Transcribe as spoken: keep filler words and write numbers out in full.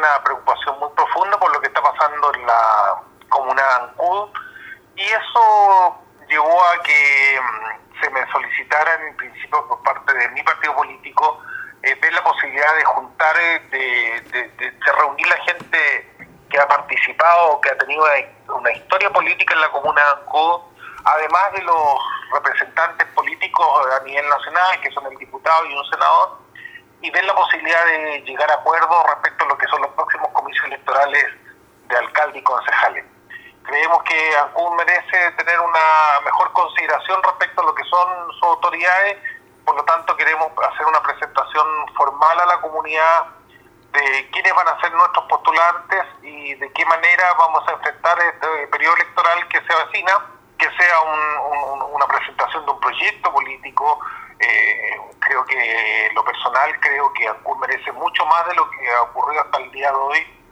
una preocupación muy profunda por lo que está pasando en la comuna de Ancud, y eso llevó a que um, se me solicitara en principio por parte de mi partido político eh, ver la posibilidad de juntar, eh, de, de, de, de reunir la gente que ha participado, que ha tenido una, una historia política en la comuna de Ancud, además de los representantes políticos a nivel nacional, que son el diputado y un senador, y ver la posibilidad de llegar a acuerdos respecto a lo que son los próximos comicios electorales de alcalde y concejales. Creemos que Ancud merece tener una mejor consideración respecto a lo que son sus autoridades, por lo tanto queremos hacer una presentación formal a la comunidad de quiénes van a ser nuestros postulantes y de qué manera vamos a enfrentar este periodo electoral que se avecina, que sea un, un, una presentación de un proyecto político. Eh, creo que lo personal, creo que Ancud merece mucho más de lo que ha ocurrido hasta el día de hoy